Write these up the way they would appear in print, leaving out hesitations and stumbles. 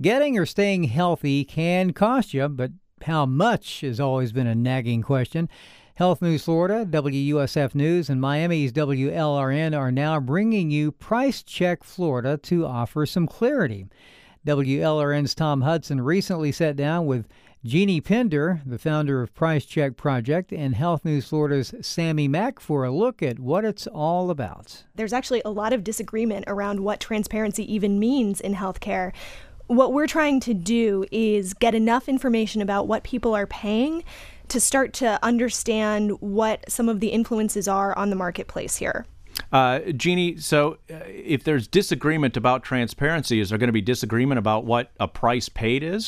Getting or staying healthy can cost you, but how much has always been a nagging question. Health News Florida, WUSF News, and Miami's WLRN are now bringing you Price Check Florida to offer some clarity. WLRN's Tom Hudson recently sat down with Jeannie Pinder, the founder of Price Check Project, and Health News Florida's Sammy Mack for a look at what it's all about. There's actually a lot of disagreement around what transparency even means in healthcare. What we're trying to do is get enough information about what people are paying to start to understand what some of the influences are on the marketplace here. Jeannie, so if there's disagreement about transparency, is there going to be disagreement about what a price paid is?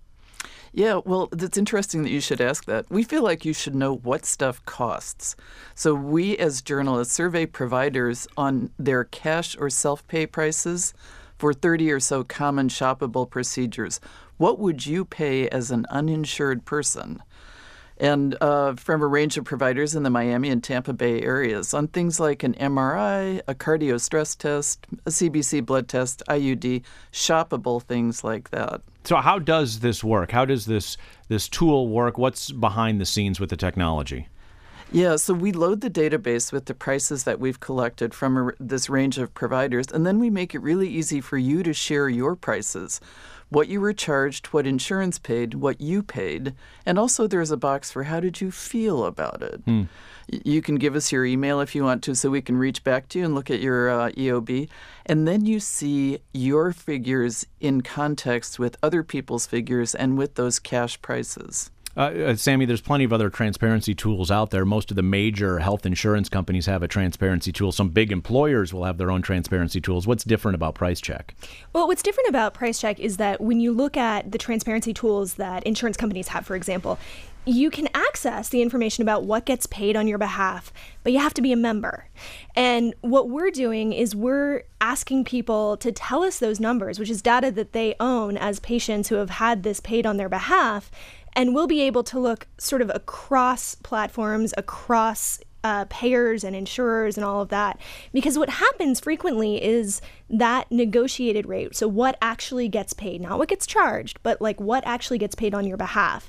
Yeah, well, it's interesting that you should ask that. We feel like you should know what stuff costs. So we, as journalists, survey providers on their cash or self-pay prices for 30 or so common shoppable procedures. What would you pay as an uninsured person? And from a range of providers in the Miami and Tampa Bay areas on things like an MRI, a cardio stress test, a CBC blood test, IUD, shoppable things like that. So how does this work? How does this tool work? What's behind the scenes with the technology? Yeah, so we load the database with the prices that we've collected from this range of providers, and then we make it really easy for you to share your prices. What you were charged, what insurance paid, what you paid, and also there's a box for how did you feel about it. You can give us your email if you want to so we can reach back to you and look at your EOB. And then you see your figures in context with other people's figures and with those cash prices. Sammy, there's plenty of other transparency tools out there. Most of the major health insurance companies have a transparency tool. Some big employers will have their own transparency tools. What's different about Price Check? Well, what's different about Price Check is that when you look at the transparency tools that insurance companies have, for example, you can access the information about what gets paid on your behalf, but you have to be a member. And what we're doing is we're asking people to tell us those numbers, which is data that they own as patients who have had this paid on their behalf. And we'll be able to look sort of across platforms, across payers and insurers and all of that. Because what happens frequently is that negotiated rate, so what actually gets paid, not what gets charged, but like what actually gets paid on your behalf,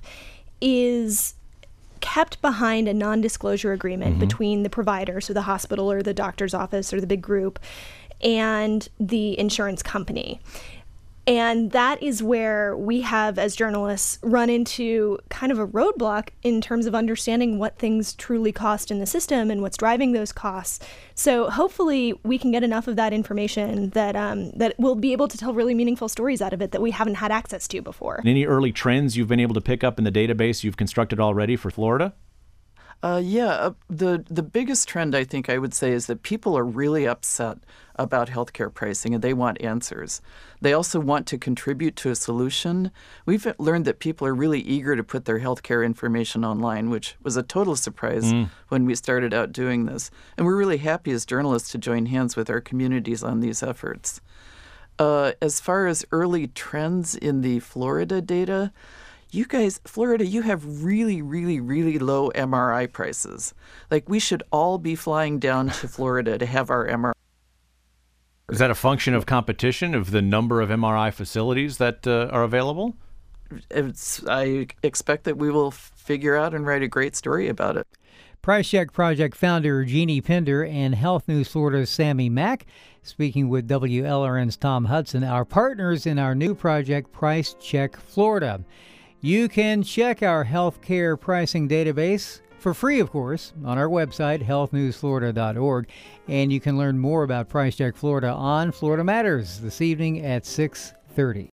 is kept behind a non-disclosure agreement between the provider, so the hospital or the doctor's office or the big group, and the insurance company. And that is where we have, as journalists, run into kind of a roadblock in terms of understanding what things truly cost in the system and what's driving those costs. So hopefully we can get enough of that information that that we'll be able to tell really meaningful stories out of it that we haven't had access to before. Any early trends you've been able to pick up in the database you've constructed already for Florida? The biggest trend I think I would say is that people are really upset about healthcare pricing and they want answers. They also want to contribute to a solution. We've learned that people are really eager to put their healthcare information online, which was a total surprise when we started out doing this. And we're really happy as journalists to join hands with our communities on these efforts. As far as early trends in the Florida data, you guys, Florida, you have really, really, really low MRI prices. Like, we should all be flying down to Florida to have our MRI. Is that a function of competition, of the number of MRI facilities that are available? I expect that we will figure out and write a great story about it. Price Check Project founder Jeannie Pinder and Health News Florida's Sammy Mack speaking with WLRN's Tom Hudson, our partners in our new project, Price Check Florida. You can check our healthcare pricing database for free, of course, on our website, healthnewsflorida.org. And you can learn more about Price Check Florida on Florida Matters this evening at 6:30.